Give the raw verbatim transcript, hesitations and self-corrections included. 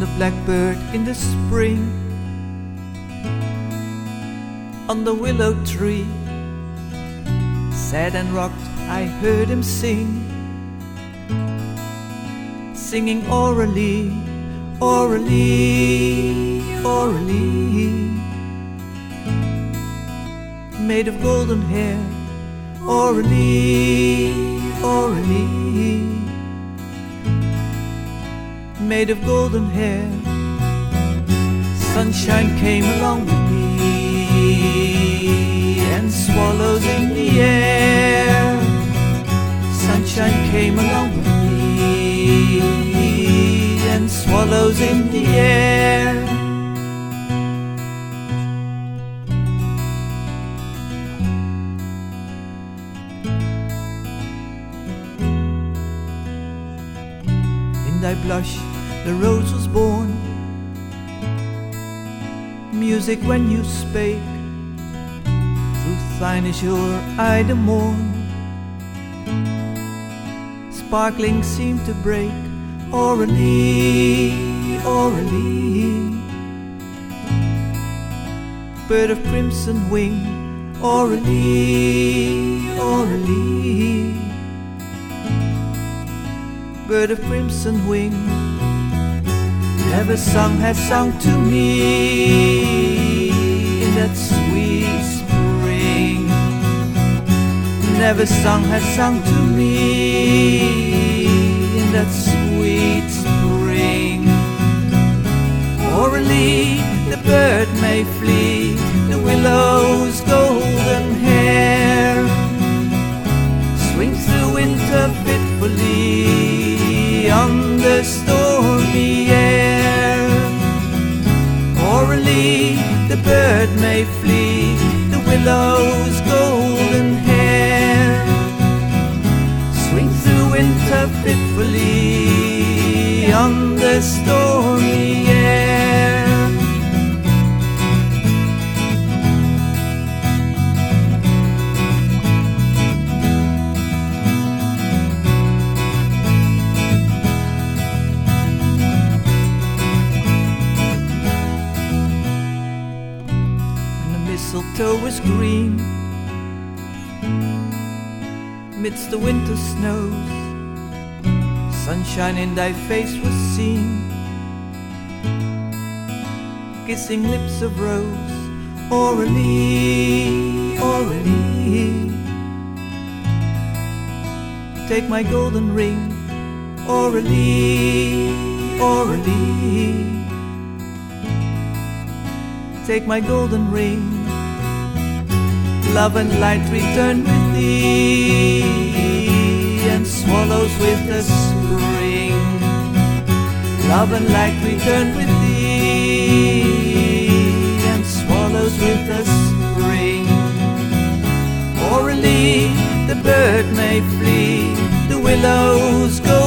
the blackbird in the spring, on the willow tree. Sad and rocked I heard him sing, singing orally, orally, orally. Made of golden hair, orally, orally. Made of golden hair. Sunshine came along with me, and swallows in the air. Sunshine came along with me, and swallows in the air. In thy blush the rose was born, music when you spake, through thine azure eye the morn, sparkling seemed to break, orally, orally. Bird of crimson wing, orally, orally. Bird of crimson wing, never song has sung to me in that sweet spring. Never song has sung to me in that sweet spring. Orally the bird may flee, the willow's golden hair swing through winter fitfully on the stormy air. Orally the bird may flee, the willow's golden hair swing through winter fitfully on the stormy air. Mistletoe was green midst the winter snows, sunshine in thy face was seen, kissing lips of rose, orally, orally. Take my golden ring, orally, orally. Take my golden ring, love and light return with thee, and swallows with the spring. Love and light return with thee, and swallows with the spring. Orally the bird may flee, the willows go